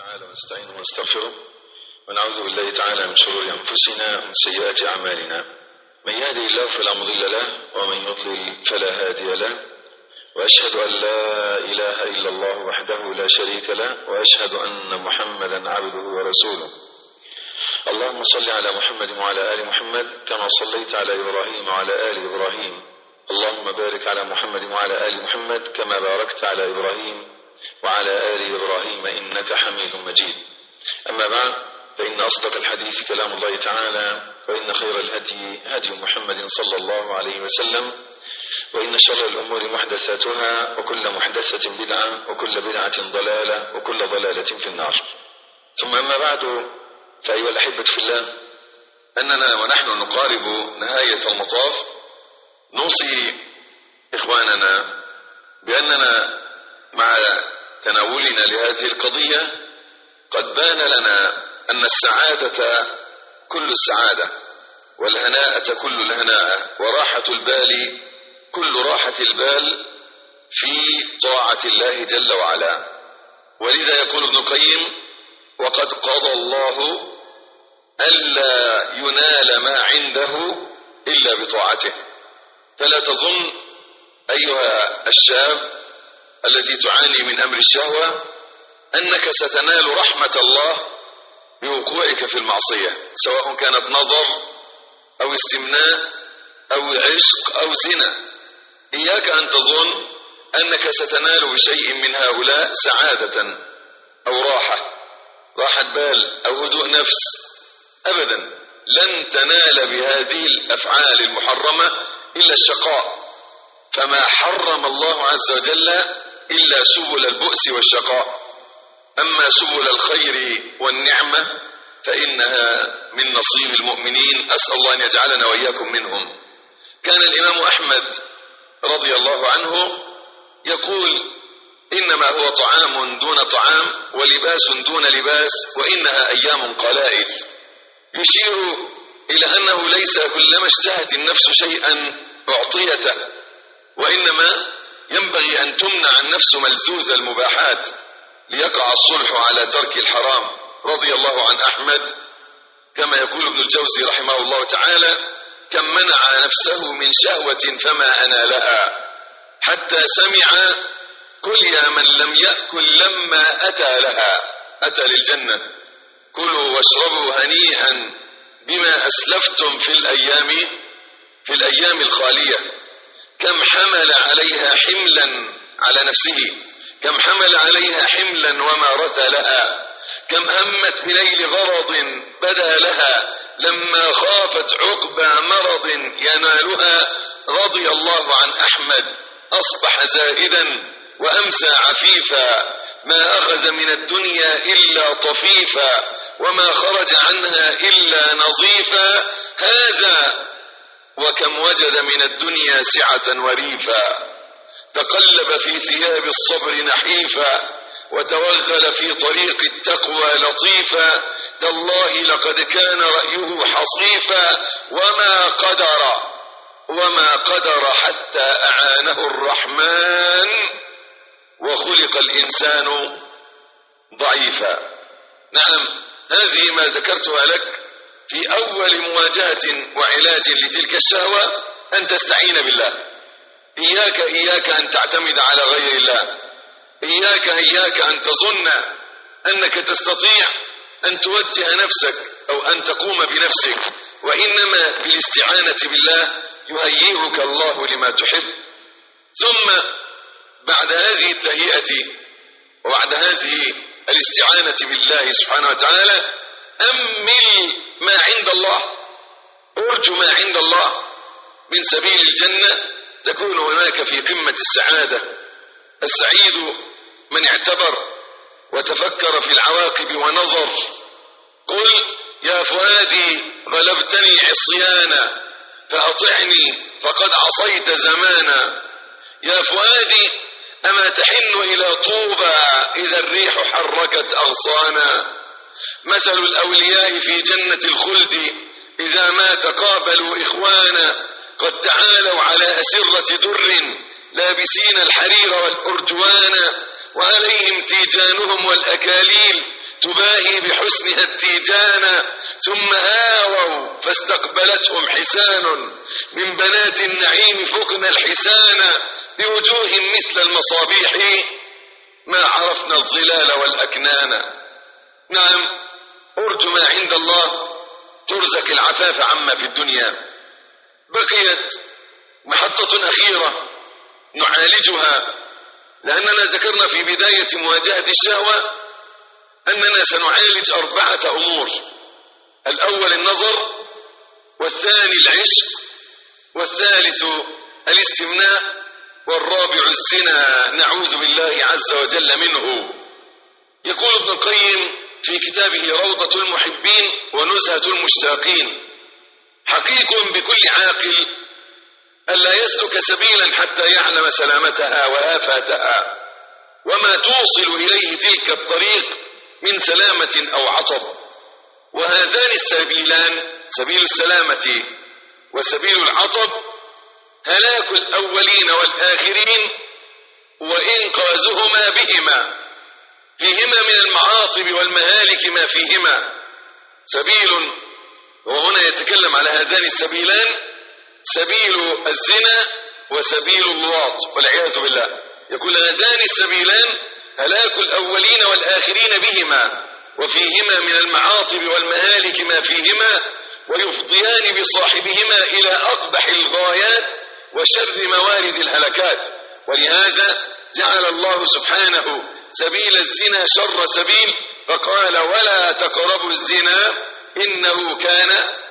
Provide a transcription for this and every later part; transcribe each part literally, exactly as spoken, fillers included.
تعالى ونستعينه ونستغفره ونعوذ بالله تعالى من شرور أنفسنا ومن سيئات أعمالنا. من يهدي الله فلا مضل له ومن يضلل فلا هادي له، وأشهد أن لا إله إلا الله وحده لا شريك له، وأشهد أن محمدا عبده ورسوله. اللهم صل على محمد وعلى آل محمد كما صليت على إبراهيم وعلى آل إبراهيم. اللهم بارك على محمد وعلى آل محمد كما باركت على إبراهيم وعلى آل إبراهيم إنك حميد مجيد. أما بعد، فإن أصدق الحديث كلام الله تعالى، وإن خير الهدي هدي محمد صلى الله عليه وسلم، وإن شر الأمور محدثاتها، وكل محدثة بدعة، وكل بدعة ضلالة، وكل ضلالة في النار. ثم أما بعد، فأيها الأحبة في الله، أننا ونحن نقارب نهاية المطاف نوصي إخواننا بأننا مع تناولنا لهذه القضية قد بان لنا أن السعادة كل السعادة، والهناءة كل الهناء، وراحة البال كل راحة البال في طاعة الله جل وعلا. ولذا يقول ابن القيم: وقد قضى الله ألا ينال ما عنده إلا بطاعته. فلا تظن أيها الشاب الذي تعاني من أمر الشهوة أنك ستنال رحمة الله بوقوعك في المعصية، سواء كانت نظر أو استمناء أو عشق أو زنا. إياك أن تظن أنك ستنال بشيء من هؤلاء سعادة أو راحة راحة بال أو هدوء نفس، أبدا. لن تنال بهذه الأفعال المحرمة إلا الشقاء، فما حرم الله عز وجل إلا سبل البؤس والشقاء. أما سبل الخير والنعمة فإنها من نصيب المؤمنين، أسأل الله أن يجعلنا وإياكم منهم. كان الإمام أحمد رضي الله عنه يقول: إنما هو طعام دون طعام، ولباس دون لباس، وإنها أيام قلائل. يشير إلى أنه ليس كلما اشتهت النفس شيئا أعطيته، وإنما ينبغي أن تمنع النفس ملزوز المباحات ليقع الصلح على ترك الحرام. رضي الله عن أحمد، كما يقول ابن الجوزي رحمه الله تعالى: كم منع نفسه من شهوة فما أنالها، حتى سمع: كل يا من لم يأكل لما أتى لها، أتى للجنة، كلوا واشربوا هنيئا بما أسلفتم في الأيام في الأيام الخالية. كم حمل عليها حملا على نفسه، كم حمل عليها حملا وما رثى لها، كم همت بنيل غرض بدا لها لما خافت عقبى مرض ينالها. رضي الله عن أحمد، أصبح زاهدا وأمسى عفيفا، ما أخذ من الدنيا إلا طفيفا، وما خرج عنها إلا نظيفا. هذا وكم وجد من الدنيا سعة وريفا، تقلب في ثياب الصبر نحيفا، وتوغل في طريق التقوى لطيفا. تالله لقد كان رأيه حصيفا، وما قدر وما قدر حتى أعانه الرحمن، وخلق الإنسان ضعيفا. نعم، هذه ما ذكرتها لك في أول مواجهة وعلاج لتلك الشهوة، أن تستعين بالله. إياك إياك أن تعتمد على غير الله. إياك إياك أن تظن أنك تستطيع أن توجه نفسك أو أن تقوم بنفسك، وإنما بالاستعانة بالله يهيئك الله لما تحب. ثم بعد هذه التهيئة وبعد هذه الاستعانة بالله سبحانه وتعالى، أمل ما عند الله، أرجو ما عند الله من سبيل الجنة، تكون هناك في قمة السعادة. السعيد من اعتبر وتفكر في العواقب ونظر. قل يا فؤادي غلبتني عصيانا، فأطعني فقد عصيت زمانا. يا فؤادي أما تحن إلى طوبى إذا الريح حركت أغصانا. مثل الأولياء في جنة الخلد إذا ما تقابلوا إخوانا، قد تعالوا على أسرة در لابسين الحرير والأرجوان، وعليهم تيجانهم والأكاليل تباهي بحسنها التيجان، ثم آووا فاستقبلتهم حسان من بنات النعيم فقن الحسان، بوجوه مثل المصابيح ما عرفنا الظلال والأكنان. نعم، أرجو ما عند الله ترزق العفاف عما في الدنيا. بقيت محطة أخيرة نعالجها، لأننا ذكرنا في بداية مواجهة الشهوة أننا سنعالج أربعة أمور: الأول النظر، والثاني العشق، والثالث الاستمناء، والرابع الزنا، نعوذ بالله عز وجل منه. يقول ابن القيم في كتابه روضة المحبين ونزهة المشتاقين: حقيق بكل عاقل ألا يسلك سبيلا حتى يعلم سلامتها وآفاتها وما توصل إليه تلك الطريق من سلامة أو عطب. وهذان السبيلان، سبيل السلامة وسبيل العطب، هلاك الأولين والآخرين وإنقاذهما بهما، فيهما من المعاطب والمهالك ما فيهما. سبيل، وهنا يتكلم على هذان السبيلان: سبيل الزنا وسبيل اللواط والعياذ بالله. يقول هذان السبيلان هلاك الأولين والآخرين بهما، وفيهما من المعاطب والمهالك ما فيهما، ويفضيان بصاحبهما إلى أقبح الغايات وشر موارد الهلكات. ولهذا جعل الله سبحانه سبيل الزنا شر سبيل، فقال: ولا تقربوا الزنا إنه كان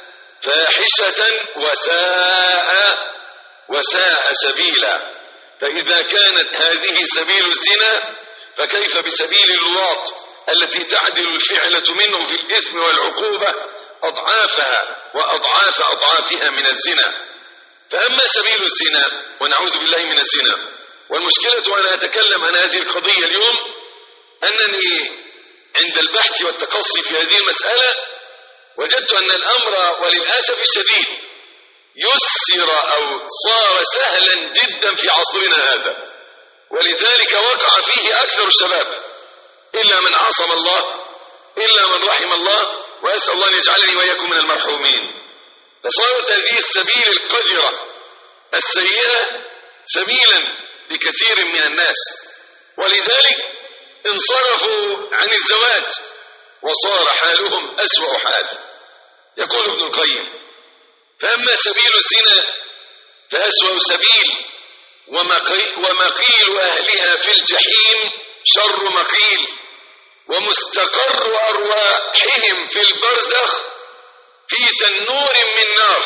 فاحشة وساء وساء سبيلا. فإذا كانت هذه سبيل الزنا فكيف بسبيل اللواط التي تعدل الفعلة منه في الإثم والعقوبة أضعافها وأضعاف أضعافها من الزنا. فأما سبيل الزنا، ونعوذ بالله من الزنا، والمشكلة وأنا أتكلم عن هذه القضية اليوم أنني عند البحث والتقصي في هذه المسألة وجدت أن الأمر وللأسف الشديد يسر أو صار سهلا جدا في عصرنا هذا، ولذلك وقع فيه أكثر الشباب، إلا من عصم الله، إلا من رحم الله، وأسأل الله أن يجعلني وإياكم من المرحومين. فصارت هذه السبيل القذرة السيئة سبيلا لكثير من الناس، ولذلك انصرفوا عن الزواج وصار حالهم أسوأ حال. يقول ابن القيم: فأما سبيل الزنا فأسوأ سبيل، ومقيل أهلها في الجحيم شر مقيل، ومستقر أرواحهم في البرزخ في تنور من نار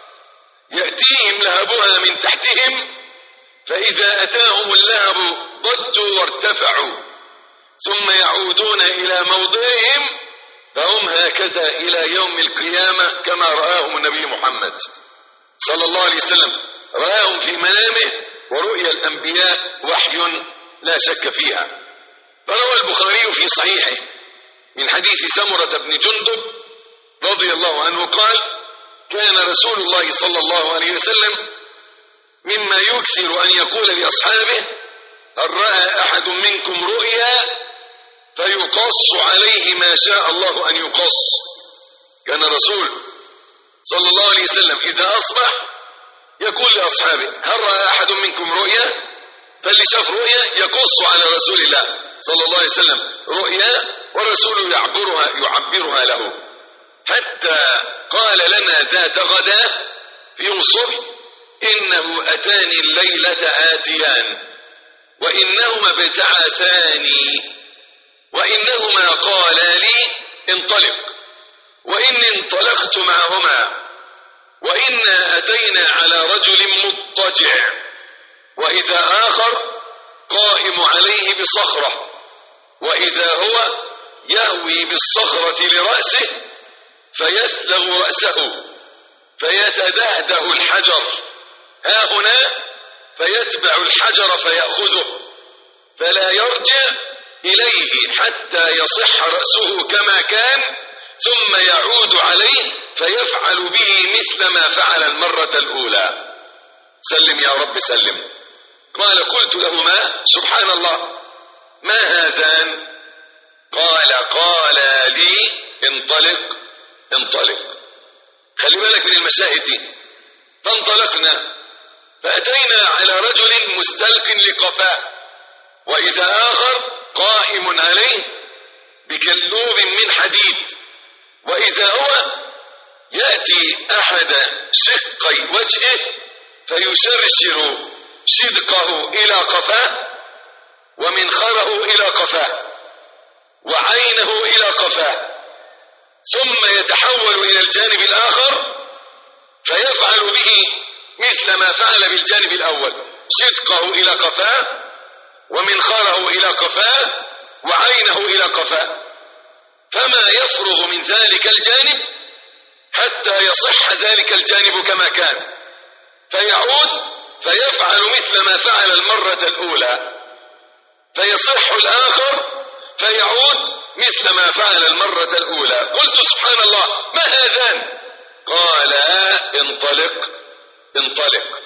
يأتيهم لهبها من تحتهم، فإذا أتاهم اللهب ضجوا وارتفعوا، ثم يعودون إلى موضعهم فهم هكذا إلى يوم القيامة كما رآهم النبي محمد صلى الله عليه وسلم. رآهم في منامه، ورؤيا الأنبياء وحي لا شك فيها. فروى البخاري في صحيحه من حديث سمرة بن جندب رضي الله عنه قال: كان رسول الله صلى الله عليه وسلم مما يكثر أن يقول لأصحابه: هل رأى أحد منكم رؤيا فيقص عليه ما شاء الله أن يقص. كان الرسول صلى الله عليه وسلم إذا أصبح يقول لأصحابه: هل رأى أحد منكم رؤيا؟ فاللي شاف رؤيا يقص على رسول الله صلى الله عليه وسلم رؤيا، والرسول يعبرها يعبرها له، حتى قال لنا ذات غدا في يوم الصبح: إنه أتاني الليلة آتيان، وإنهما ابتعثاني، وإنهما قالا لي انطلق، وإني انطلقت معهما، وإنا أتينا على رجل مضطجع، وإذا آخر قائم عليه بصخرة، وإذا هو يهوي بالصخرة لرأسه فيسلغ رأسه فيتدهده الحجر ها هنا، فيتبع الحجر فيأخذه فلا يرجع إليه حتى يصح رأسه كما كان، ثم يعود عليه فيفعل به مثل ما فعل المرة الأولى. سلم يا رب سلم. قال: قلت لهما: سبحان الله، ما هذان؟ قال: قال انطلق. خلي بالك من المشاهد دي. فانطلقنا فأتينا على رجل مستلق لقفاه، وإذا آخر قائم عليه بكلوب من حديد، وإذا هو يأتي أحد شقي وجهه فيشرشر شدقه إلى قفاه، ومنخره إلى قفاه، وعينه إلى قفاه، ثم يتحول إلى الجانب الآخر فيفعل به مثل ما فعل بالجانب الأول، شدقه إلى قفاه، ومنخره إلى قفاه، وعينه إلى قفاه، فما يفرغ من ذلك الجانب حتى يصح ذلك الجانب كما كان، فيعود فيفعل مثل ما فعل المرة الأولى، فيصح الآخر فيعود مثل ما فعل المرة الأولى. قلت سبحان الله، ما هذان؟ قال انطلق انطلق.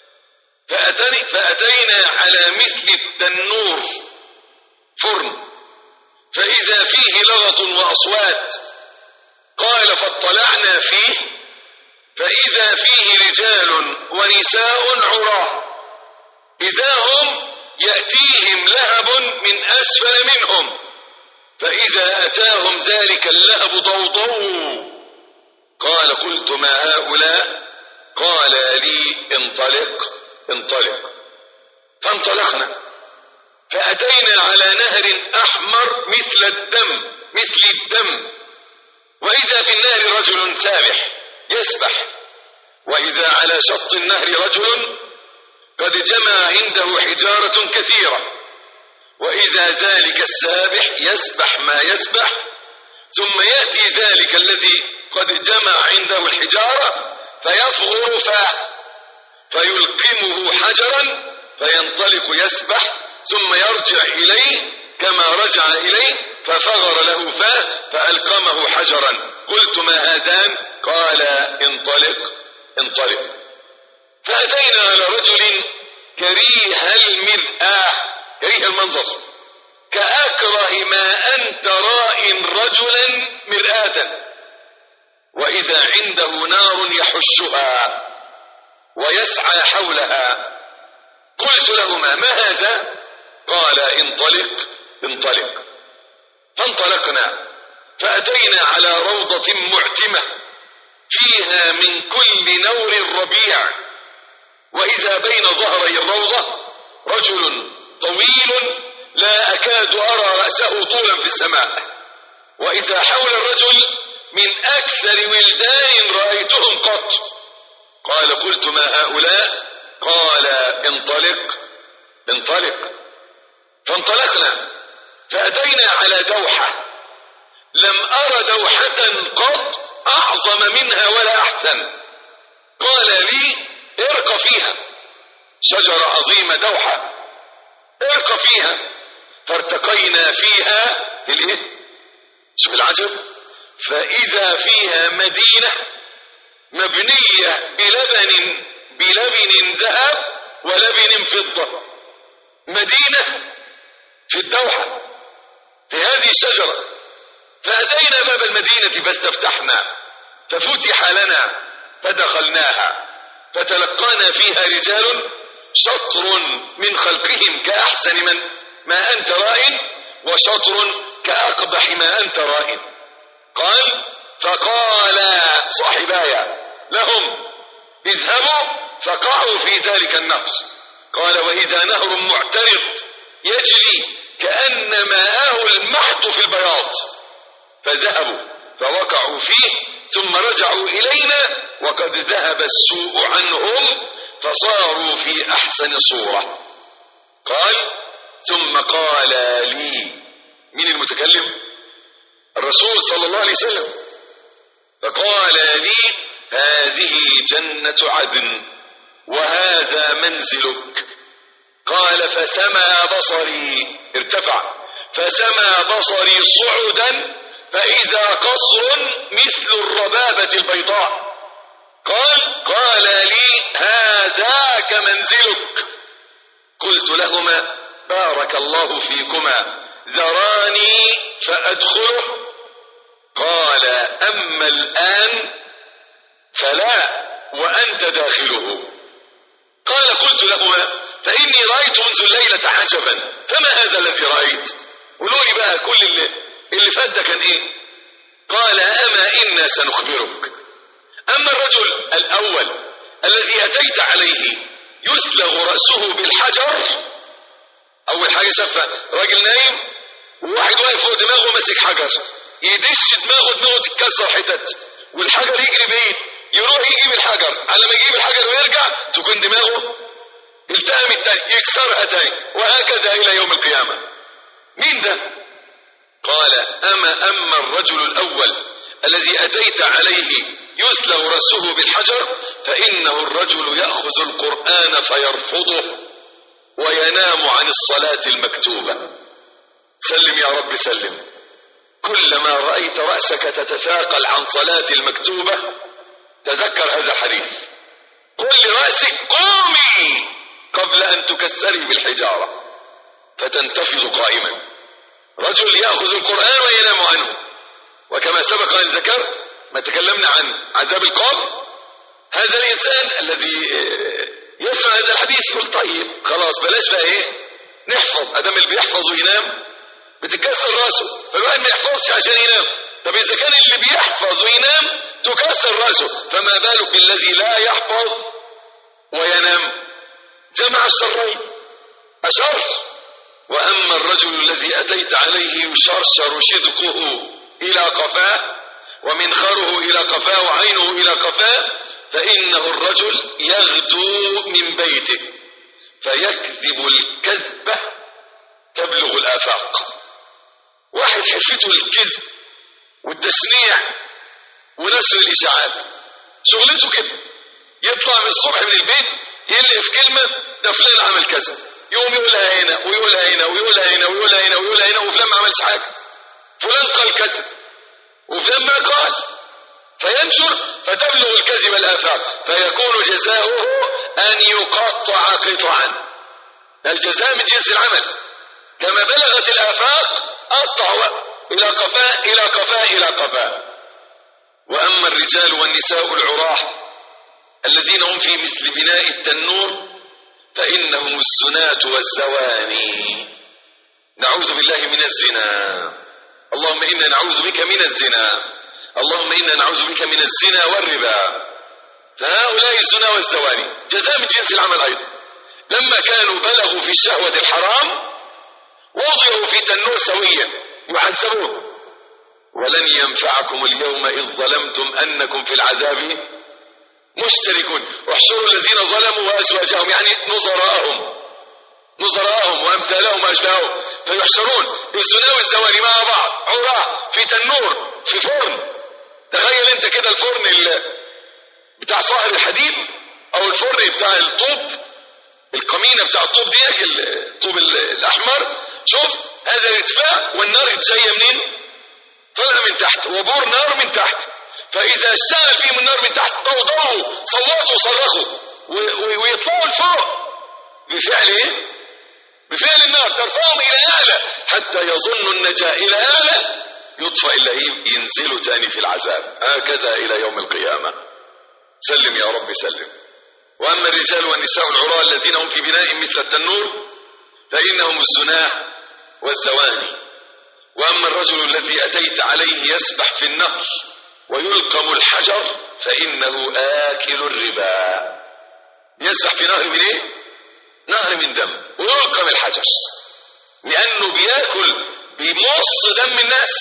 فأتني فأتينا على مثل التنور فرن، فإذا فيه لغط وأصوات. قال فاطلعنا فيه فإذا فيه رجال ونساء عراة، إذا هم يأتيهم لهب من أسفل منهم، فإذا أتاهم ذلك اللهب ضوضوا. قال قلت ما هؤلاء؟ قال لي انطلق انطلق. فانطلقنا فأتينا على نهر أحمر مثل الدم مثل الدم، وإذا في النهر رجل سابح يسبح، وإذا على شط النهر رجل قد جمع عنده حجارة كثيرة، وإذا ذلك السابح يسبح ما يسبح، ثم يأتي ذلك الذي قد جمع عنده الحجارة فيفغر فاه فيلقمه حجرا فينطلق يسبح، ثم يرجع إليه كما رجع إليه ففغر له فاه فألقمه حجرا. قلت ما هذان؟ قال انطلق انطلق. فأتينا على رجل كريه المرآة، كريه المنظر، كأكره ما أنت راء رجلا مرآة، وإذا عنده نار يحشها ويسعى حولها. قلت لهما ما هذا؟ قال انطلق انطلق. فانطلقنا فأتينا على روضة معتمة فيها من كل نور الربيع، وإذا بين ظهري الروضة رجل طويل لا أكاد أرى رأسه طولا في السماء، وإذا حول الرجل من أكثر ولدان رأيتهم قط. قال قلت ما هؤلاء؟ قال انطلق انطلق. فانطلقنا فأتينا على دوحة، لم أر دوحة قط أعظم منها ولا أحسن. قال لي ارق فيها، شجرة عظيمة دوحة، ارق فيها. فارتقينا فيها الايه؟ شوف العجب، فإذا فيها مدينة مبنية بلبن بلبن ذهب ولبن فضة، مدينة في الدوحة في هذه الشجرة. فأتينا باب المدينة فاستفتحنا ففتح لنا فدخلناها، فتلقانا فيها رجال شطر من خلقهم كأحسن من ما أنت رائن، وشطر كأقبح ما أنت رائن. قال فقال صاحبايا لهم اذهبوا فقعوا في ذلك النهر. قال وإذا نهر معترض يجري كأن ماءه المحط في البياض، فذهبوا فوقعوا فيه ثم رجعوا إلينا وقد ذهب السوء عنهم فصاروا في أحسن صورة. قال ثم قال لي، من المتكلم؟ الرسول صلى الله عليه وسلم. فقال لي هذه جنة عدن وهذا منزلك. قال فسمى بصري، ارتفع، فسمى بصري صعدا فإذا قصر مثل الربابة البيضاء. قال قال لي هذاك منزلك. قلت لهما بارك الله فيكما، ذراني فأدخله. قال أما الآن فلا وأنت داخله. قال قلت لهما فإني رأيت منذ الليلة عجبا، فما هذا الذي رأيت؟ قولوا لي بقى كل اللي, اللي فات ده كان ايه؟ قال أما إنا سنخبرك. أما الرجل الأول الذي أتيت عليه يسلغ رأسه بالحجر، أول حاجة شافها راجل نايم وواحد واقف فوق دماغه ماسك حجر، يدش دماغه دماغه تتكسر حتت والحجر يجري بعيد، يروح يجيب الحجر، على ما يجيب الحجر ويرجع تكون دماغه التهم التاني يكسرها تاني، وهكذا إلى يوم القيامة. مين ده؟ قال أما أما الرجل الأول الذي أتيت عليه يسلغ رأسه بالحجر فإنه الرجل يأخذ القرآن فيرفضه وينام عن الصلاة المكتوبة. سلم يا رب سلم. كلما رأيت رأسك تتثاقل عن صلاة المكتوبة تذكر هذا الحديث. قل لرأسك قومي قبل أن تكسري بالحجارة فتنتفض قائما. رجل يأخذ القرآن وينام عنه. وكما سبق أن ذكرت ما تكلمنا عن عذاب القبر، هذا الإنسان الذي يسمع هذا الحديث يقول طيب خلاص بلاش بقى ايه نحفظ، ادام اللي بيحفظ وينام بتتكسر راسه، فالواحد ما يحفظش عشان ينام. طب اذا كان اللي بيحفظ وينام تكسر راسه، فما بالك بالذي لا يحفظ وينام؟ جمع الشرين أشر. وأما الرجل الذي أتيت عليه يشرشر شدقه إلى قفاه ومنخره إلى قفاه وعينه إلى قفاه فإنه الرجل يغدو من بيته فيكذب الكذبة تبلغ الآفاق. واحد حفته الكذب والتشنيع ونشر الإشاعات، شغلته كده، يطلع من الصبح من البيت يلقي في كلمة ده فلان عمل كذا، يقوم يقولها هنا ويقولها هنا ويقولها هنا ويقولها هنا ويقولها هنا وفلان ما عملش حاجة، فلان قال كذا وفلان ما قال، فينشر فتبلغ الكذب الآفاق فيكون جزاؤه أن يقطع قطعا. الجزاء من جنس العمل، كما بلغت الآفاق قطع إلى قفاء إلى قفاء إلى قفاء. وأما الرجال والنساء العراة الذين هم في مثل بناء التنور فإنهم الزناة والزواني. نعوذ بالله من الزنا، اللهم إنا نعوذ بك من الزنا، اللهم إنا نعوذ بك من الزنا والربا. فهؤلاء الزنا والزواني جزاء من جنس العمل أيضا. لما كانوا بلغوا في الشهوة الحرام وضعوا في تنور سويا يحاسبون. ولن ينفعكم اليوم إذ ظلمتم أنكم في العذاب مشتركون. واحشروا الذين ظلموا وأزواجهم، يعني نظراءهم نظراءهم وأمثالهم وأشباههم، فيحشرون الزنا والزواني مع بعض عراة في تنور في فرن. تخيل انت كده الفرن بتاع صاهر الحديد او الفرن بتاع الطوب، القمينة بتاع الطوب دي الطوب الأحمر، شوف هذا الارتفاع والنار جاية منين؟ طلع من تحت وبور نار من تحت، فإذا اشتغل فيهم النار من تحت ضوضوا صوتوا وصرخوا ويطلعوا لفوق بفعل ايه؟ بفعل النار ترفعهم إلى أعلى حتى يظنوا النجاة إلى أعلى، يطفئ اللهيب ينزلوا تاني في العذاب، هكذا إلى يوم القيامة. سلم يا رب سلم. وأما الرجال والنساء العراة الذين هم في بناء مثل التنور فإنهم الزناة والزواني. وأما الرجل الذي أتيت عليه يسبح في النهر ويلقم الحجر فإنه آكل الربا. يسبح في نهر من إيه؟ نهر من دم ويلقم الحجر، لأنه بياكل بيمص دم الناس.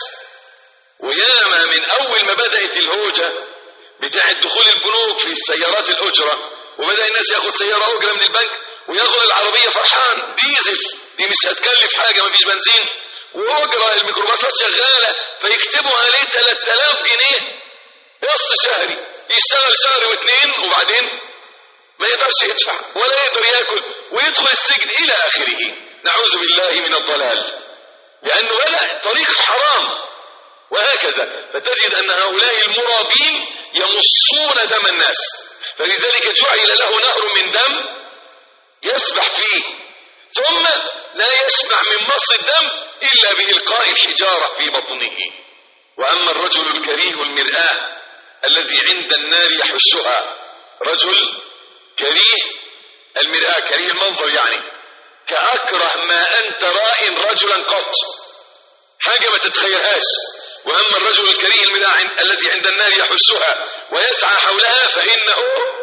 وياما من أول ما بدأت الهوجة بتاعت دخول البنوك في السيارات الأجرة وبدأ الناس ياخد سيارة أجرة من البنك وياخد العربية فرحان ديزل، دي مش هتكلف حاجة مفيش بنزين وأجرة، الميكروباصات شغالة فيكتبوا عليه ثلاثة آلاف جنيه قسط شهري، يشتغل شهر واثنين وبعدين ما يقدرش يدفع ولا يقدر ياكل ويدخل السجن إلى آخره. نعوذ بالله من الضلال، لأنه بدأ طريق حرام. وهكذا فتجد أن هؤلاء المرابين يمصون دم الناس، فلذلك جعل له نهر من دم يسبح فيه، ثم لا يسمع من مص الدم إلا بإلقاء الحجارة في بطنه. وأما الرجل الكريه المرآة الذي عند النار يحشها، رجل كريه المرآة، كريه المنظر يعني، كأكره ما أنت رائن رجلا قط، حاجة ما تتخيلهاش. وأما الرجل الكريه المرآة الذي عند النار يحشها ويسعى حولها فإنه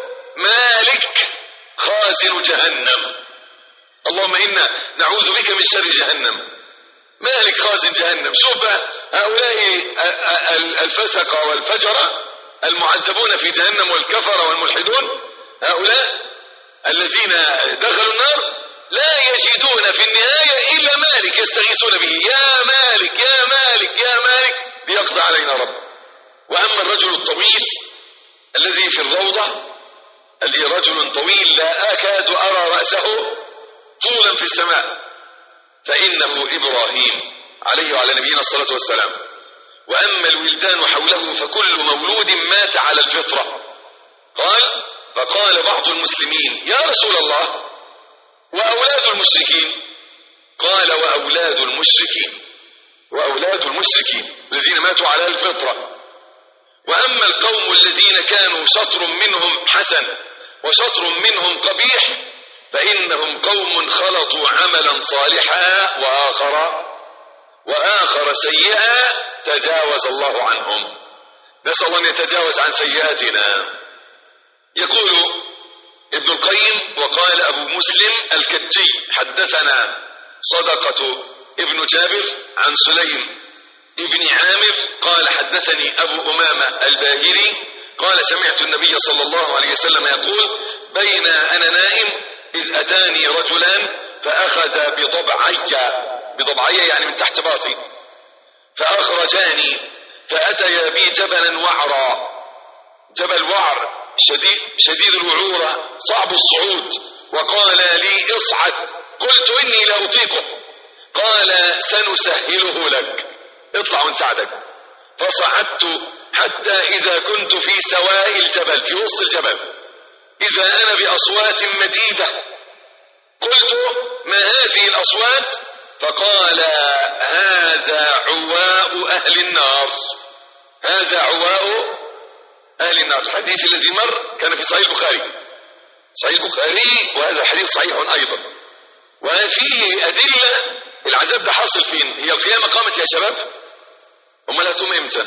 مالك خازن جهنم. اللهم إنا نعوذ بك من شر جهنم. مالك خازن جهنم. شوف هؤلاء الفسقة والفجرة المعذبون في جهنم والكفر والملحدون، هؤلاء الذين دخلوا النار لا يجدون في النهاية إلا مالك يستغيثون به، يا مالك يا مالك يا مالك ليقضى علينا رب. وأما الرجل الطويل الذي في الروضة، الذي رجل طويل لا أكاد أرى رأسه طولا في السماء، فإنه إبراهيم عليه وعلى نبينا الصلاة والسلام. وأما الولدان حوله فكل مولود مات على الفطرة. قال فقال بعض المسلمين يا رسول الله وأولاد المشركين؟ قال وأولاد المشركين، وأولاد المشركين الذين ماتوا على الفطرة. وأما القوم الذين كانوا شطر منهم حسن وشطر منهم قبيح فإنهم قوم خلطوا عملا صالحا وآخر وآخر سيئا تجاوز الله عنهم. نسأل الله أن يتجاوز عن سيئاتنا. يقول ابن القيم وقال أبو مسلم الكجي حدثنا صدقة ابن جابر عن سليم ابن عامر قال حدثني أبو أمامة الباهلي قال سمعت النبي صلى الله عليه وسلم يقول بين أنا نائم إذ أتاني رجلان فأخذ بضبعي، بضبعي يعني من تحت باطي، فأخرجاني فأتيا بي جبلا وعرا، جبل وعر شديد, شديد الوعورة صعب الصعود، وقال لي اصعد، قلت إني لا أطيقه، قال سنسهله لك، اطلع ونساعدك. فصعدت حتى إذا كنت في سواء الجبل في وسط الجبل إذا أنا بأصوات مديدة، قلت ما هذه الأصوات؟ فقال هذا عواء أهل النار، هذا عواء أهل النار. الحديث الذي مر كان في صحيح البخاري، صحيح البخاري، وهذا الحديث صحيح أيضا. وفيه أدلة العذاب ده حاصل فين؟ هي القيامة قامت يا شباب؟ أمال هتقوم إمتى؟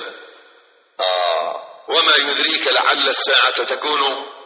آه وما يدريك لعل الساعة تكون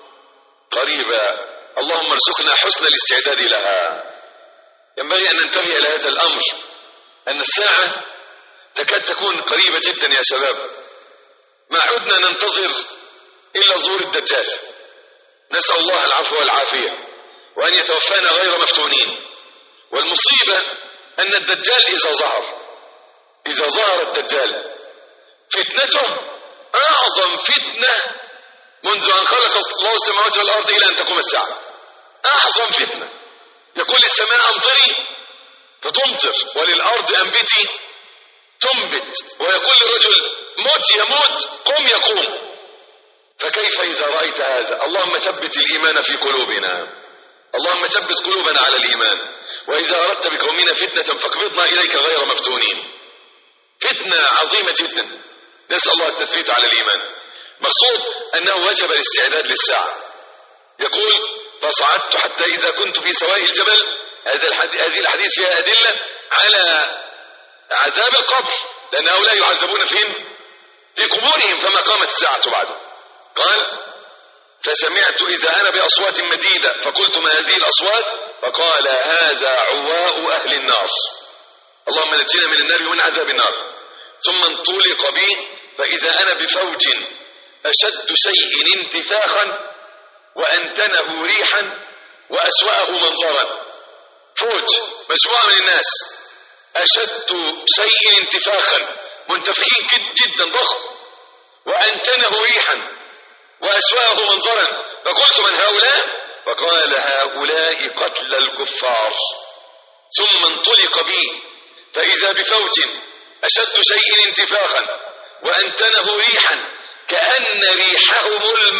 قريبا. اللهم ارزقنا حسن الاستعداد لها. ينبغي أن ننتبه إلى هذا الأمر، أن الساعة تكاد تكون قريبة جدا يا شباب. ما عدنا ننتظر إلا ظهور الدجال، نسأل الله العفو والعافية وأن يتوفانا غير مفتونين. والمصيبة أن الدجال إذا ظهر إذا ظهر الدجال فتنته أعظم فتنة منذ أن خلق الله السماوات والأرض إلى أن تقوم الساعة. أعظم فتنة. يقول السماء أمطري فتمطر، وللأرض أنبتي تنبت، ويقول للرجل موت يموت، قم يقوم. فكيف إذا رأيت هذا؟ اللهم ثبت الإيمان في قلوبنا، اللهم ثبت قلوبنا على الإيمان. وإذا أردت بقومنا فتنة فاقبضنا إليك غير مفتونين. فتنة عظيمة جدا، نسأل الله التثبيت على الإيمان. مقصود أنه وجب الاستعداد للساعة. يقول فصعدت حتى إذا كنت في سواء الجبل. هذه الحديث فيها أدلة على عذاب القبر، لأن هؤلاء يعذبون فين؟ في قبورهم، فما قامت الساعة بعده. قال فسمعت إذا أنا بأصوات مديدة فقلت ما هذه الأصوات؟ فقال هذا عواء أهل النار. اللهم نجينا من النار ومن عذاب النار. ثم انطلق بي فإذا أنا بفوج أشد شيء انتفاخا وأنتنه ريحا وأسوأه منظرا. فوج مجموعة من الناس أشد شيء انتفاخا، منتفخين جدا ضخم، وأنتنه ريحا وأسوأه منظرا. فقلت من هؤلاء؟ فقال هؤلاء قتل الكفار. ثم انطلق بي فإذا بفوج أشد شيء انتفاخا وأنتنه ريحا كأن ريحهم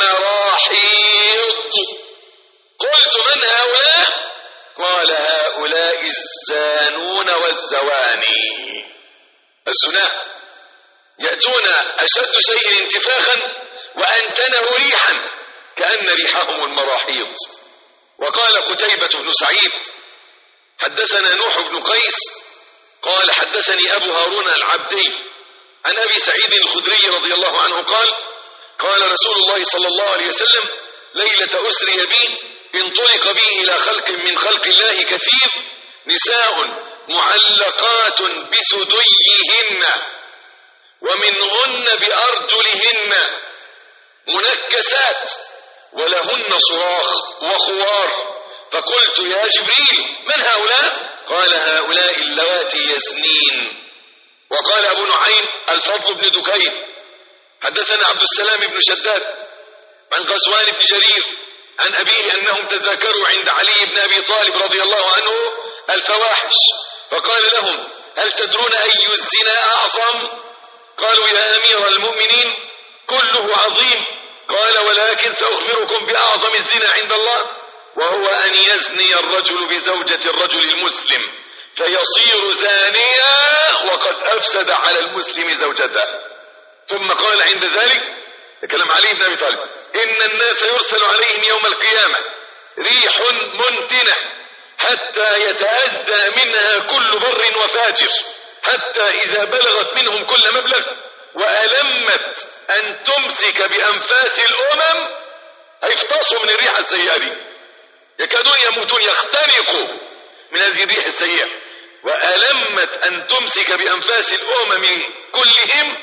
المراحيض. قلت من هؤلاء؟ قال هؤلاء الزانون والزواني. الزنا يأتون أشد شيء انتفاخا وأنتنه ريحا كأن ريحهم المراحيض. وقال قتيبة بن سعيد حدثنا نوح بن قيس قال حدثني أبو هارون العبدي عن أبي سعيد الخدري رضي الله عنه قال قال رسول الله صلى الله عليه وسلم ليلة أسري بي انطلق بي إلى خلق من خلق الله كثير نساء معلقات بسديهن ومنهن بأرجلهن منكسات ولهن صراخ وخوار. فقلت يا جبريل من هؤلاء؟ قال هؤلاء اللواتي يزنين. وقال أبو نعيم الفضل بن دكين حدثنا عبد السلام بن شداد عن غزوان بن جرير عن أبيه أنهم تذاكروا عند علي بن أبي طالب رضي الله عنه الفواحش فقال لهم هل تدرون أي الزنا أعظم؟ قالوا يا أمير المؤمنين كله عظيم. قال ولكن سأخبركم بأعظم الزنا عند الله وهو أن يزني الرجل بزوجة الرجل المسلم فيصير زانيا وقد أفسد على المسلم زوجته. ثم قال عند ذلك كلام علي بن أبي طالب إن الناس يرسل عليهم يوم القيامة ريح منتنة حتى يتأذى منها كل بر وفاجر حتى إذا بلغت منهم كل مبلغ وألمت أن تمسك بأنفاس الأمم هيفتصوا من الريحة السيئة دي يكادون يموتون يختنقوا من هذه الريح السيئة. وألمت أن تمسك بأنفاس الأمم كلهم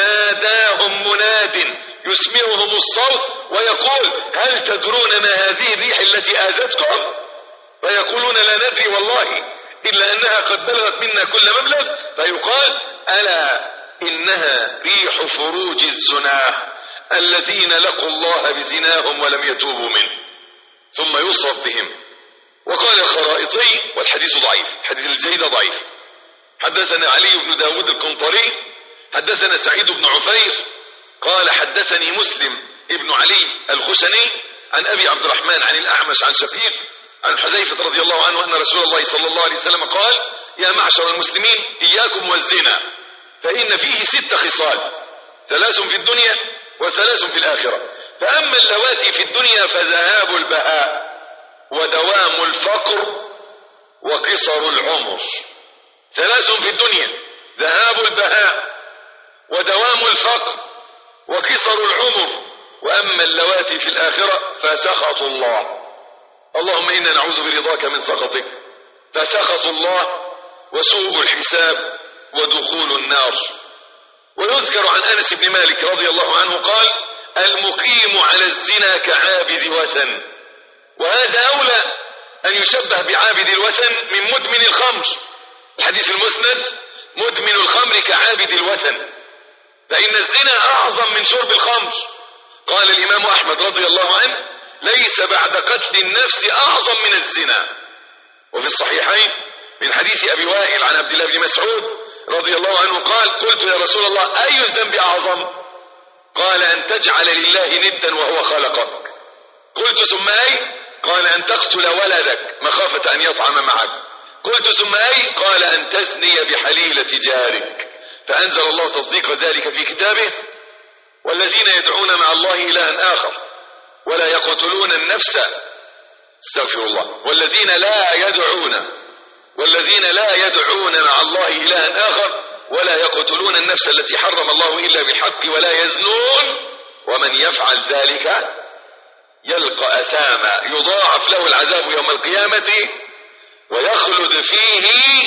ناداهم مناد يسمعهم الصوت ويقول هل تدرون ما هذه الريح التي آذتكم؟ فيقولون لا ندري والله إلا أنها قد بلغت منا كل مبلغ. فيقال ألا إنها ريح فروج الزناه الذين لقوا الله بزناهم ولم يتوبوا منه ثم يصرف بهم. وقال الخرائطي والحديث ضعيف حديث الجيدة ضعيف حدثنا علي بن داود القنطري حدثنا سعيد بن عفير قال حدثني مسلم ابن علي الخشني عن أبي عبد الرحمن عن الأعمش عن شقيق عن حذيفة رضي الله عنه أن رسول الله صلى الله عليه وسلم قال يا معشر المسلمين إياكم والزنا فإن فيه ست خصال ثلاث في الدنيا وثلاث في الآخرة. فأما اللواتي في الدنيا فذهاب البهاء ودوام الفقر وقصر العمر. ثلاث في الدنيا ذهاب البهاء ودوام الفقر وقصر العمر. وأما اللواتي في الآخرة فسخط الله. اللهم إنا نعوذ برضاك من سخطك. فسخط الله وسوء الحساب ودخول النار. ويذكر عن أنس بن مالك رضي الله عنه قال المقيم على الزنا كعابد وثن. وهذا أولى أن يشبه بعابد الوثن من مدمن الخمر. الحديث المسند مدمن الخمر كعابد الوثن فإن الزنا أعظم من شرب الخمر. قال الإمام أحمد رضي الله عنه ليس بعد قتل النفس أعظم من الزنا. وفي الصحيحين من حديث أبي وائل عن عبد الله بن مسعود رضي الله عنه قال قلت يا رسول الله أي الذنب أعظم؟ قال أن تجعل لله ندا وهو خلقك. قلت ثم أي؟ قال أن تقتل ولدك مخافة أن يطعم معك. قلت ثم أي؟ قال أن تزني بحليلة جارك. فأنزل الله تصديق ذلك في كتابه والذين يدعون مع الله إلها آخر ولا يقتلون النفس استغفر الله والذين لا يدعون والذين لا يدعون مع الله إلها آخر ولا يقتلون النفس التي حرم الله إلا بالحق ولا يزنون ومن يفعل ذلك يلقى أثاما يضاعف له العذاب يوم القيامة ويخلد فيه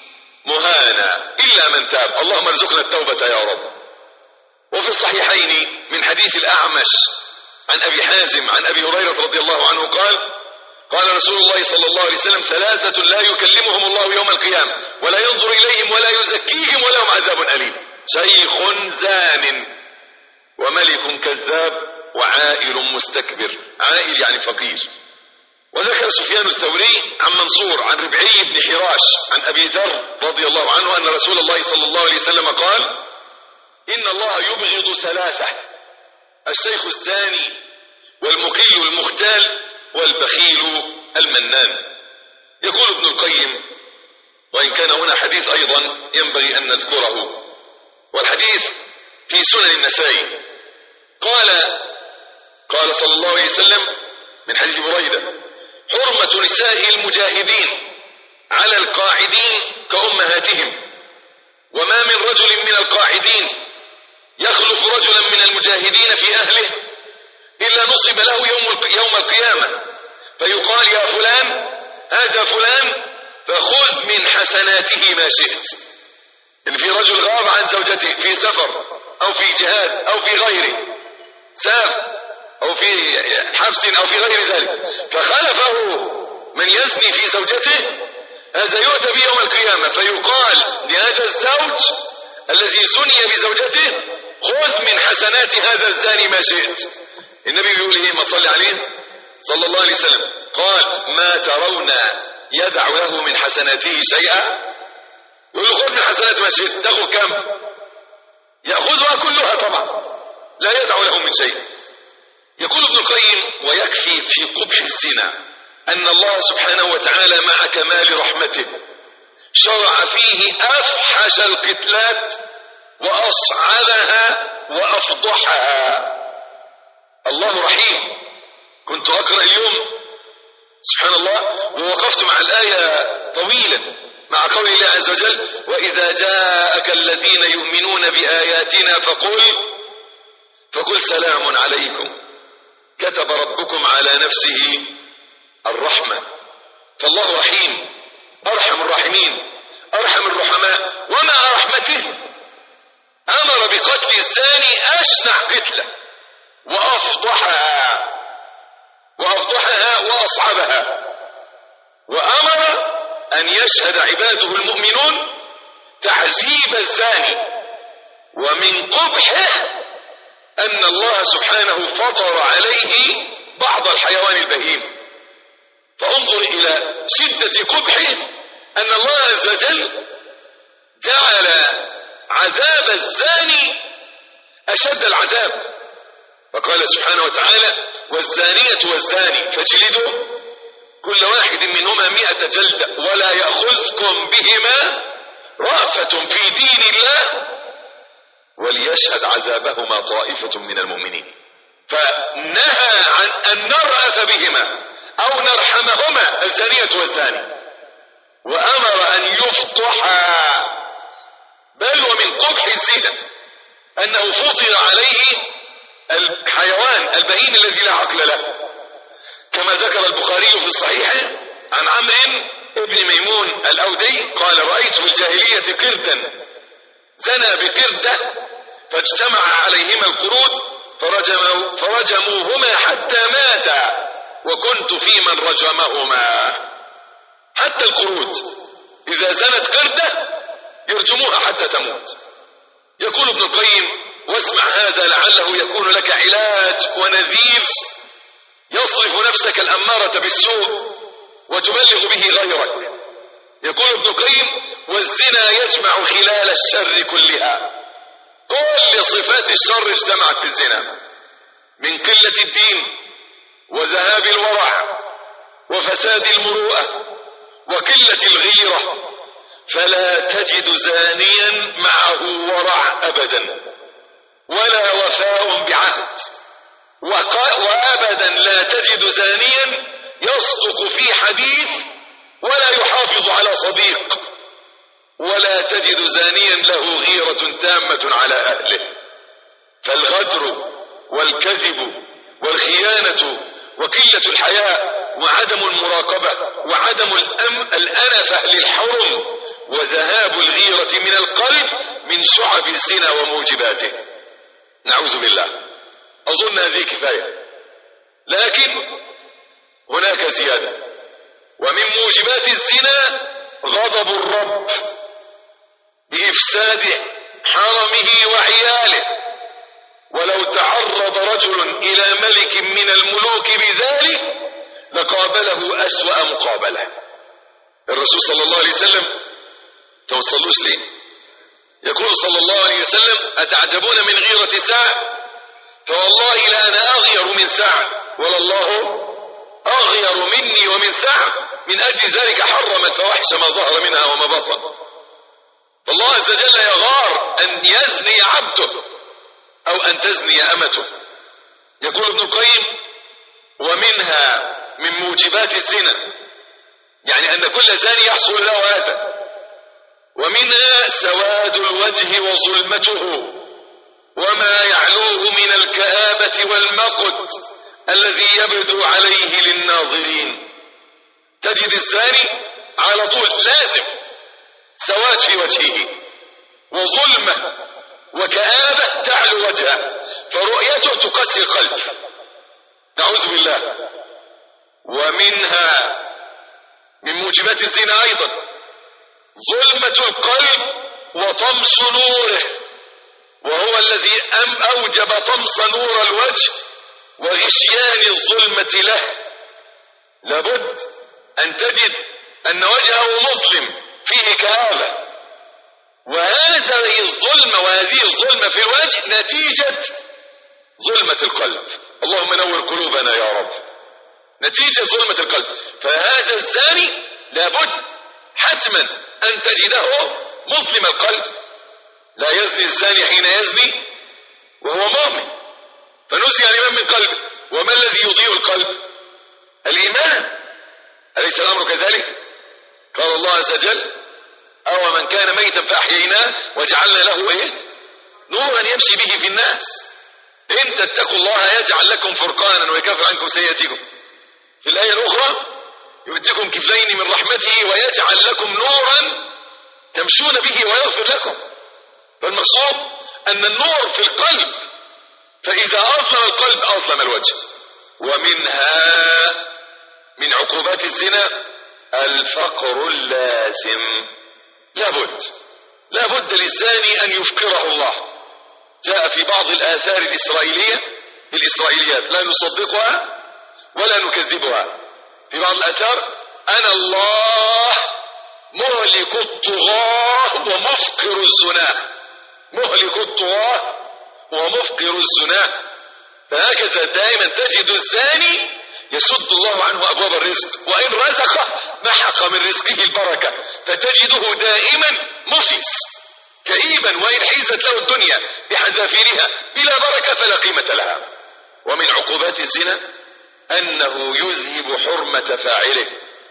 مهانا إلا من تاب. اللهم ارزقنا التوبة يا رب. وفي الصحيحين من حديث الأعمش عن أبي حازم عن أبي هريرة رضي الله عنه قال قال رسول الله صلى الله عليه وسلم ثلاثة لا يكلمهم الله يوم القيامة ولا ينظر إليهم ولا يزكيهم ولهم عذاب أليم شيخ زان وملك كذاب وعائل مستكبر. عائل يعني فقير. وذكر سفيان الثوري عن منصور عن ربعي بن حراش عن أبي ذر رضي الله عنه أن رسول الله صلى الله عليه وسلم قال إن الله يبغض ثلاثة الشيخ الزاني والمقي المختال والبخيل المنان. يقول ابن القيم وإن كان هنا حديث أيضا ينبغي أن نذكره والحديث في سنن النسائي قال قال صلى الله عليه وسلم من حديث بريدة: حرمة نساء المجاهدين على القاعدين كأمهاتهم، وما من رجل من القاعدين يخلف رجلا من المجاهدين في أهله إلا نصب له يوم يوم القيامة فيقال: يا فلان هذا فلان فخذ من حسناته ما شئت. إن في رجل غاب عن زوجته في سفر أو في جهاد أو في غيره، سافر أو في حبس أو في غير ذلك، فخلفه من يزني في زوجته، هذا يؤتى به يوم القيامة فيقال لهذا الزوج الذي زني بزوجته: خذ من حسنات هذا الزاني ما شئت. النبي بيقول ايه؟ ما صلى عليه صلى الله عليه وسلم، قال: ما ترون يدع له من حسناته شيئا؟ يقول له: خذ من حسنات ما شئت. تاخذ كم؟ يأخذها كلها طبعا، لا يدع له من شيء. يقول ابن القيم: ويكفي في قبح الزنا أن الله سبحانه وتعالى مع كمال رحمته شرع فيه أفحش القتلات وأصعبها وأفضحها. الله رحيم. كنت أقرأ اليوم سبحان الله ووقفت مع الآية طويلا مع قول الله عز وجل: وإذا جاءك الذين يؤمنون بآياتنا فقل فقل سلام عليكم كتب ربكم على نفسه الرحمة. فالله رحيم، أرحم الراحمين، أرحم الرحماء، ومع رحمته أمر بقتل الزاني أشنع قتلة وأفضحها وأفضحها وأصعبها، وأمر أن يشهد عباده المؤمنون تعذيب الزاني. ومن قبحه أن الله سبحانه فطر عليه بعض الحيوان البهيم. فانظر إلى شدة قبحه أن الله عز وجل جعل عذاب الزاني أشد العذاب، فقال سبحانه وتعالى: والزانية والزاني فاجلدوا كل واحد منهما مئة جلدة ولا يأخذكم بهما رأفة في دين الله وليشهد عذابهما طائفة من المؤمنين. فنهى عن أن نرأف بهما أو نرحمهما الزانية والزاني، وأمر أن يفضحا. بل ومن قبح الزنا أنه فطر عليه الحيوان البهيم الذي لا عقل له، كما ذكر البخاري في الصحيح عن عمرو بن ميمون الأودي قال: رأيت في الجاهلية قردا زنى بقردة فاجتمع عليهما القرود فرجموا فرجموهما حتى ماتا، وكنت في من رجمهما. حتى القرود إذا زنت قردة يرجموها حتى تموت. يقول ابن القيم: واسمع هذا لعله يكون لك علاج ونذير يصرف نفسك الأمارة بالسوء وتبلغ به غيرك. يقول ابن القيم: والزنا يجمع خلال الشر كلها. كل صفات الشر اجتمعت في الزنا، من قلة الدين وذهاب الورع وفساد المروءة وقلة الغيرة، فلا تجد زانيا معه ورع أبدا ولا وفاء بعهد، وأبدا لا تجد زانيا يصدق في حديث ولا يحافظ على صديق، ولا تجد زانيا له غيرة تامة على أهله. فالغدر والكذب والخيانة وقلة الحياء وعدم المراقبة وعدم الأنفة للحرم وذهاب الغيرة من القلب من شعب الزنا وموجباته. نعوذ بالله. أظن هذه كفاية، لكن هناك زيادة. ومن موجبات الزنا غضب الرب بإفساد حرمه وعياله، ولو تعرض رجل إلى ملك من الملوك بذلك لقابله أسوأ مقابلة. الرسول صلى الله عليه وسلم توصلوش ليه يقول صلى الله عليه وسلم: أتعجبون من غيرة سعد؟ فوالله لا أنا أغير من سعد ولا الله أغير مني ومن سعد، من أجل ذلك حرم الفواحش ما ظهر منها وما بطن. فالله عز وجل يغار أن يزني عبده أو أن تزني أمته. يقول ابن القيم: ومنها من موجبات الزنا، يعني أن كل زاني يحصل له هذا. ومنها سواد الوجه وظلمته وما يعلوه من الكآبة والمقت الذي يبدو عليه للناظرين. تجد الزاني على طول لازم سواد في وجهه وظلمة وكآبة تعلو وجهه، فرؤيته تقسي القلب، نعوذ بالله. ومنها من موجبات الزنا أيضا ظلمة القلب وطمس نوره، وهو الذي أم أوجب طمس نور الوجه وغشيان الظلمة له. لابد أن تجد أن وجهه مظلم فيه كآبة، وهذه الظلمة وهذه الظلمة في الوجه نتيجة ظلمة القلب. اللهم نور قلوبنا يا رب. نتيجة ظلمة القلب. فهذا الزاني لابد حتما أن تجده مظلم القلب. لا يزني الزاني حين يزني وهو مؤمن، فنزع الإيمان من قلبه. وما الذي يضيء القلب؟ الإيمان، أليس الأمر كذلك؟ قال الله عز وجل: أو من كان ميتا فأحييناه وجعلنا له إيه؟ نورا يمشي به في الناس. إن تتقوا الله يجعل لكم فرقانا ويكفر عنكم سيئاتكم. في الآية الأخرى: يؤتكم كفلين من رحمته ويجعل لكم نورا تمشون به ويغفر لكم. فالمقصود أن النور في القلب، فإذا أظلم القلب أظلم الوجه. ومنها من عقوبات الزنا الفقر اللازم. لابد لابد للزاني أن يفقره الله. جاء في بعض الآثار الإسرائيلية بالإسرائيليات، لا نصدقها ولا نكذبها. في بعض الآثار: أنا الله مهلك الطغاة ومفقر الزنا. مهلك الطغاة ومفقر الزنا. فهكذا دائما تجد الزاني يسد الله عنه أبواب الرزق، وإن رزقه محق من رزقه البركة، فتجده دائما مفلس كئيبا، وإن حيزت له الدنيا بحذافيرها بلا بركة فلا قيمة لها. ومن عقوبات الزنا أنه يذهب حرمة فاعله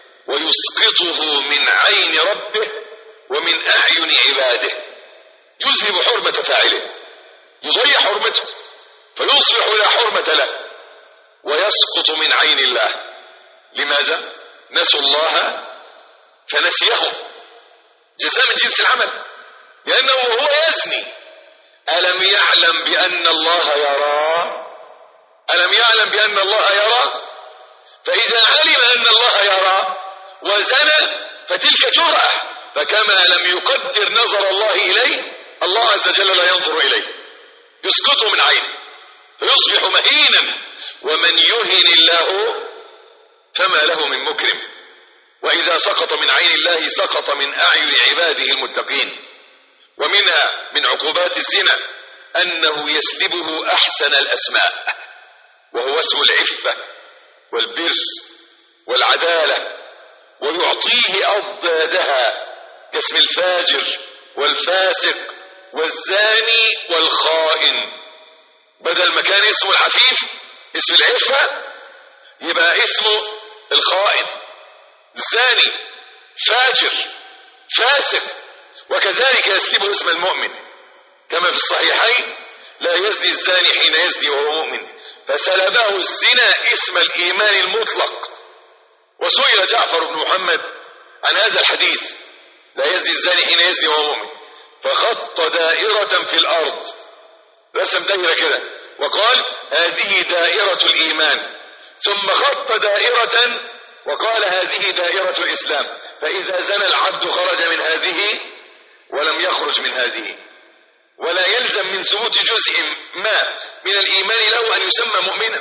ويسقطه من عين ربه ومن أعين عباده. يذهب حرمة فاعله، يضيع حرمته فيصبح لا حرمة له، ويسقط من عين الله. لماذا؟ نسوا الله فنسيهم، جزاء من جنس العمل. لأنه هو يزني ألم يعلم بأن الله يرى؟ ألم يعلم بأن الله يرى؟ فإذا علم أن الله يرى وزنى فتلك جرأة، فكما لم يقدر نظر الله إليه، الله عز وجل لا ينظر إليه، يسقطه من عينه فيصبح مهينا. ومن يهن الله فما له من مكرم. وإذا سقط من عين الله سقط من أعين عباده المتقين. ومنها من عقوبات الزنا أنه يسلبه أحسن الأسماء، وهو اسم العفة والبر والعدالة، ويعطيه أضدادها كاسم الفاجر والفاسق والزاني والخائن. بدل ما كان اسمه العفيف اسم العفة يبقى اسمه الخائن، الزاني، فاجر، فاسق. وكذلك يسلبه اسم المؤمن كما في الصحيحين: لا يزني الزاني حين يزني وهو مؤمن، فسلبه الزنا اسم الإيمان المطلق. وسئل جعفر بن محمد عن هذا الحديث: لا يزني الزاني حين يزني وهو مؤمن، فخط دائرة في الأرض، رسم دائرة كده وقال: هذه دائرة الإيمان، ثم خط دائرة وقال: هذه دائرة الإسلام. فإذا زنى العبد خرج من هذه ولم يخرج من هذه. ولا يلزم من ثبوت جزء ما من الإيمان له أن يسمى مؤمنا،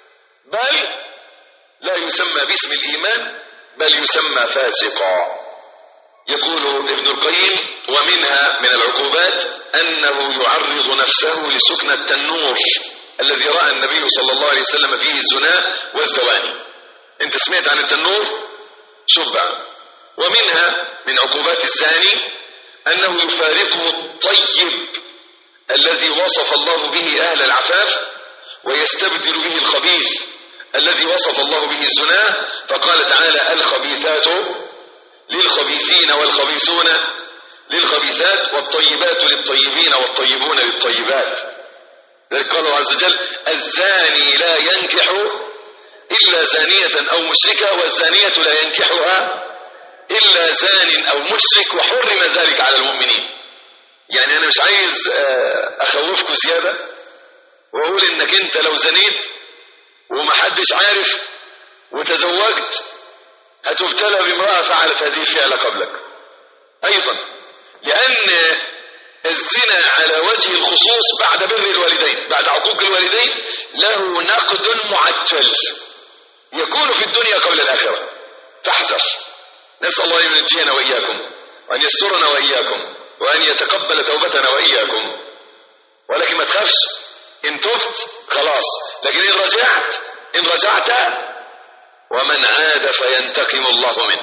بل لا يسمى باسم الإيمان، بل يسمى فاسقا. يقول ابن القيم: ومنها من العقوبات أنه يعرض نفسه لسكن التنور الذي رأى النبي صلى الله عليه وسلم فيه الزنا والزواني. انت سمعت عن التنور؟ شوف بقى. ومنها من عقوبات الزاني أنه يفارقه الطيب الذي وصف الله به أهل العفاف ويستبدل به الخبيث الذي وصف الله به الزنا، فقال تعالى الخبيثات للخبيثين والخبيثون للخبيثات والطيبات للطيبين والطيبون للطيبات. ذلك قال الله عز وجل الزاني لا ينكح إلا زانية أو مشركة والزانية لا ينكحها إلا زان أو مشرك وحرم ذلك على المؤمنين. يعني أنا مش عايز أخوفكم زيادة وأقول إنك أنت لو زنيت ومحدش عارف وتزوجت هتبتلى بامرأة فعلت هذه الفعلة قبلك أيضا، لأن الزنا على وجه الخصوص بعد بر الوالدين، بعد عقوق الوالدين، له نقد معجل يكون في الدنيا قبل الآخرة، فاحذر. نسأل الله أن ينجينا وإياكم وأن يسترنا وإياكم وأن يتقبل توبتنا وإياكم. ولكن ما تخافش، إن تبت خلاص، لكن إن رجعت إن رجعت ومن عاد فينتقم الله منه.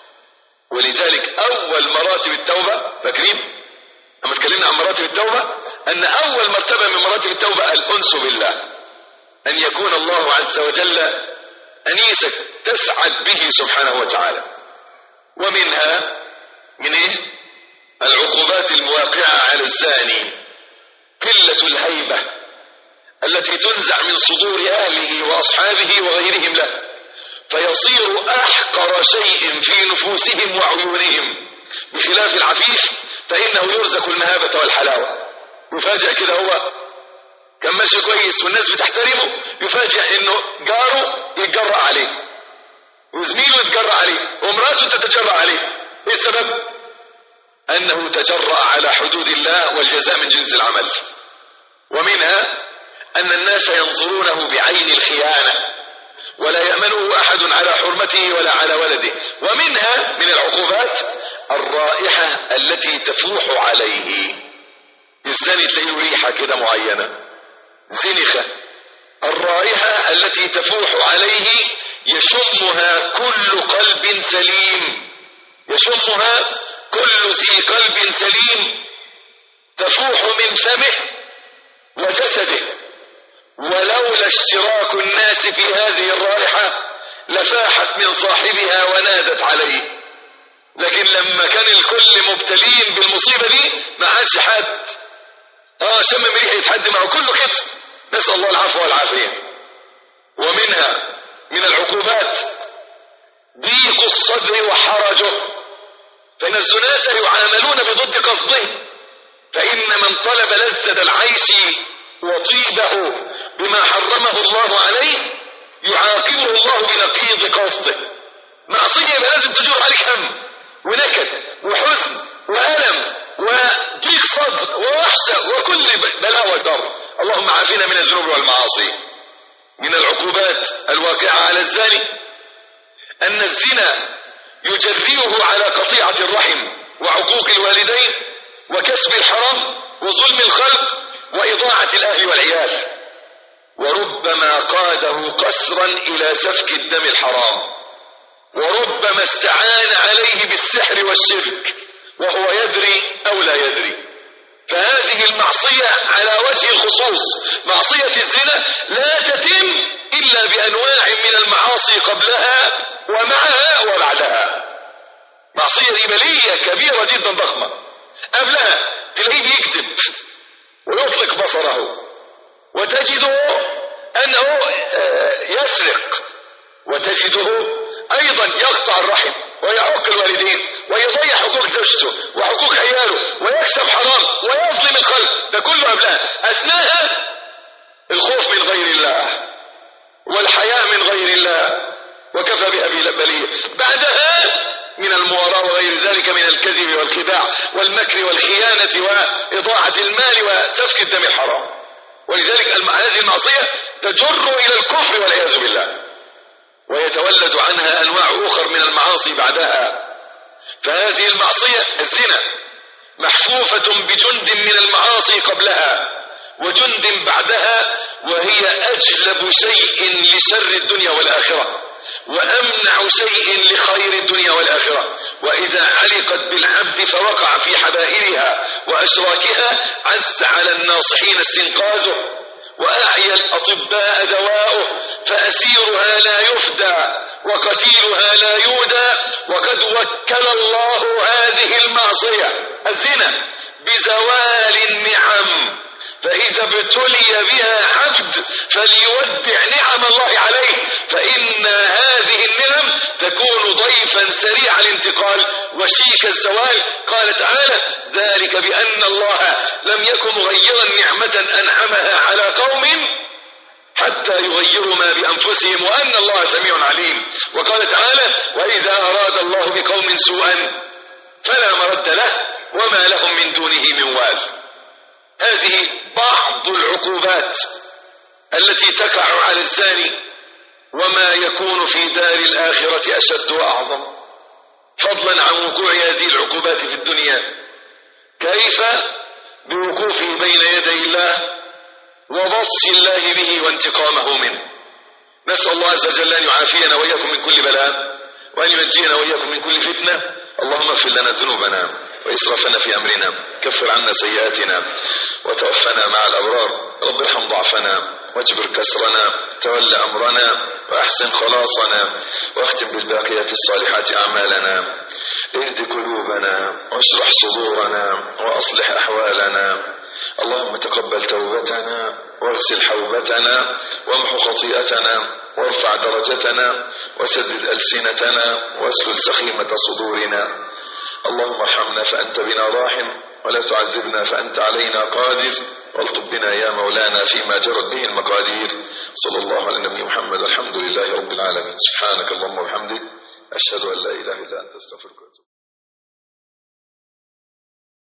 ولذلك أول مراتب التوبة، فاكرين لما اتكلمنا عن مراتب التوبة أن أول مرتبة من مراتب التوبة الأنس بالله، أن يكون الله عز وجل أنيسك تسعد به سبحانه وتعالى. ومنها من إيه؟ العقوبات المواقعة على الزاني قلة الهيبة التي تنزع من صدور أهله وأصحابه وغيرهم له، فيصير أحقر شيء في نفوسهم وعيونهم، بخلاف العفيف فإنه يرزق المهابة والحلاوة. يفاجأ كده هو كان ماشي كويس والناس بتحترمه، يفاجأ إنه جاره يتجرأ عليه وزميله يتجرأ عليه ومراته تتجرأ عليه. إيه السبب؟ أنه تجرأ على حدود الله والجزاء من جنس العمل. ومنها أن الناس ينظرونه بعين الخيانة ولا يأمنه أحد على حرمته ولا على ولده. ومنها من العقوبات الرائحة التي تفوح عليه، الزاني تلاقيه ريحة كده معينة زنخة، الرائحة التي تفوح عليه يشمها كل قلب سليم، يشمها كل ذي قلب سليم، تفوح من فمه وجسده. ولولا اشتراك الناس في هذه الرائحة لفاحت من صاحبها ونادت عليه، لكن لما كان الكل مبتلين بالمصيبة دي ما عادش حد اه شم ريحة حد معه، كله كده. نسأل الله العفو والعافية. ومنها من العقوبات ضيق الصدر وحرجه، فإن الزناة يعاملون بضد قصده، فإن من طلب لذة العيش وطيبه بما حرمه الله عليه يعاقبه الله بنقيض قصده. معصية يبقى لازم تجور عليك هم ونكد وحزن وألم وضيق صدر ووحشة وكل بلاء وضر. اللهم عافنا من الذنوب والمعاصي. من العقوبات الواقعة على الزاني أن الزنا يجريه على قطيعة الرحم وعقوق الوالدين وكسب الحرام وظلم الخلق وإضاعة الأهل والعيال، وربما قاده قسرا إلى سفك الدم الحرام، وربما استعان عليه بالسحر والشرك وهو يدري أو لا يدري. فهذه المعصية على وجه الخصوص معصية الزنا لا تتم إلا بأنواع من المعاصي قبلها ومعها وبعدها. معصية دي بلية كبيرة جدا ضخمة. قبلها تلاقيه بيكذب ويطلق بصره، وتجده أنه يسرق، وتجده أيضا يقطع الرحم ويعوق الوالدين ويضيع حقوق زوجته وحقوق عياله ويكسب حرام ويظلم الخلق. ده كله قبلها. أثناءها الخوف من غير الله والحياء من غير الله وكفى بها بلية. بعدها من المواراة وغير ذلك من الكذب والخداع والمكر والخيانة وإضاعة المال وسفك الدم الحرام. ولذلك هذه المعصية تجر إلى الكفر والعياذ بالله، ويتولد عنها أنواع أخر من المعاصي بعدها. فهذه المعصية الزنا محفوفة بجند من المعاصي قبلها وجند بعدها، وهي أجلب شيء لشر الدنيا والآخرة وأمنع شيء لخير الدنيا والآخرة. وإذا علقت بالعبد فوقع في حبائلها وأشراكها عز على الناصحين استنقاذه، وأعيا الأطباء دواؤه، فأسيرها لا يفدى وقتيلها لا يودى. وقد وكل الله هذه المعصية الزنا بزوال النعم، فإذا ابتلي بها عبد فليودع نعم الله عليه، فإن هذه النعم تكون ضيفا سريع الانتقال وشيك الزوال. قال تعالى: ذلك بأن الله لم يكن مغيرا نعمة أنعمها على قوم حتى يغيروا ما بأنفسهم وأن الله سميع عليم. وقال تعالى: وإذا أراد الله بقوم سوءا فلا مرد له وما لهم من دونه من وال. هذه بعض العقوبات التي تقع على الزاني، وما يكون في دار الآخرة أشد وأعظم، فضلا عن وقوع هذه العقوبات في الدنيا. كيف بوقوفه بين يدي الله وبطش الله به وانتقامه منه. نسأل الله عز وجل أن يعافينا وإياكم من كل بلاء، وأن ينجينا وإياكم من كل فتنة. اللهم اغفر لنا ذنوبنا وإسرافنا في أمرنا، كفر عنا سيئاتنا وتوفنا مع الأبرار. رب ارحم ضعفنا واجبر كسرنا، تول أمرنا وأحسن خلاصنا، واختم بالباقيات الصالحات أعمالنا. اهد قلوبنا واشرح صدورنا وأصلح أحوالنا. اللهم تقبل توبتنا واغسل حوبتنا وامحو خطيئتنا وارفع درجتنا وسدد ألسنتنا واسلل سخيمة صدورنا. اللهم ارحمنا فأنت بنا راحم، ولا تعذبنا فأنت علينا قادر، والطف بنا يا مولانا فيما جرت به المقادير. صلى الله على النبي محمد، الحمد لله رب العالمين. سبحانك اللهم وبحمدك، أشهد أن لا إله إلا أنت، استغفرك.